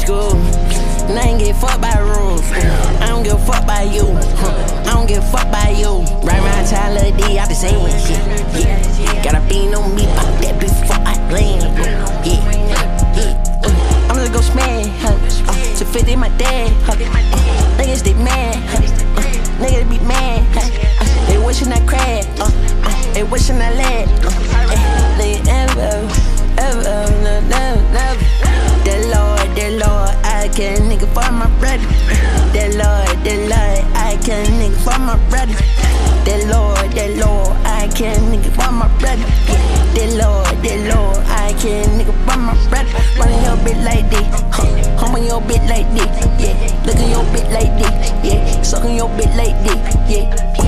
school, and I ain't get fucked by rules. I don't give a fuck by you. I don't give a fuck by you. Right around time, Lil D, I be saying shit. Yeah, gotta be on me pop that before I land. Yeah. I'm gonna go smash. To 50 my dad. Niggas they mad. Niggas be mad. They wishing I crashed. They wishing I led. They never. That Lord, I can't nigga for my brother. That Lord, I can't nigga for my brother. That Lord, I can't nigga for my brother. That Lord, I can't nigga for my brother. Running your bit like this, hum on your bit like this, yeah. Looking your bit like this, yeah. Sucking your bit like this, yeah.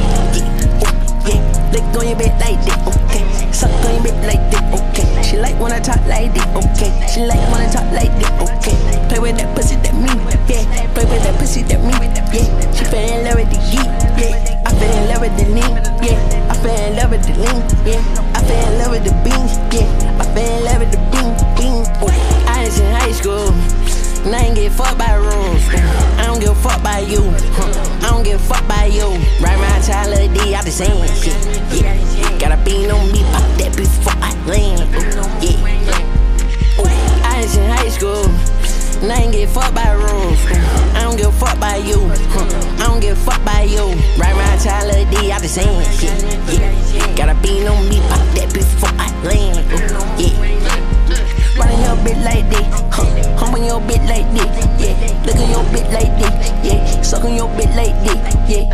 Lick on your bit like this, okay. Suck on your bit like this, okay. She like when I talk like this, okay. She like when I talk like this, okay. Play with that pussy, that me, yeah. Play with that pussy, that me, yeah. She fell in love with the geek, yeah. I fell in love with the lean, yeah. I fell in love with the lean, yeah. I fell in love with the beans, yeah. I fell in love with the bean. Oh. I was in high school, and I ain't get fucked by rules. I don't give a fuck by you. I don't give a fuck by you. Right around time, Lil D, I be saying shit. Yeah, gotta be on me pop that before I land. Yeah. I was in high school, and I ain't get fucked by rules. I don't give a fuck by you. I don't give a fuck by you. Right around time, Lil D, I be saying shit. Yeah, gotta be on me pop that before I land. Yeah. Running your bit like this, hum on your bit like this, yeah. Looking your bit like this, yeah. Sucking your bit like this, yeah.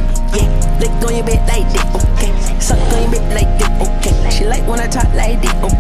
Lick on your bit like this, okay. Suck on your bit like this, okay. She like when I talk like this, okay.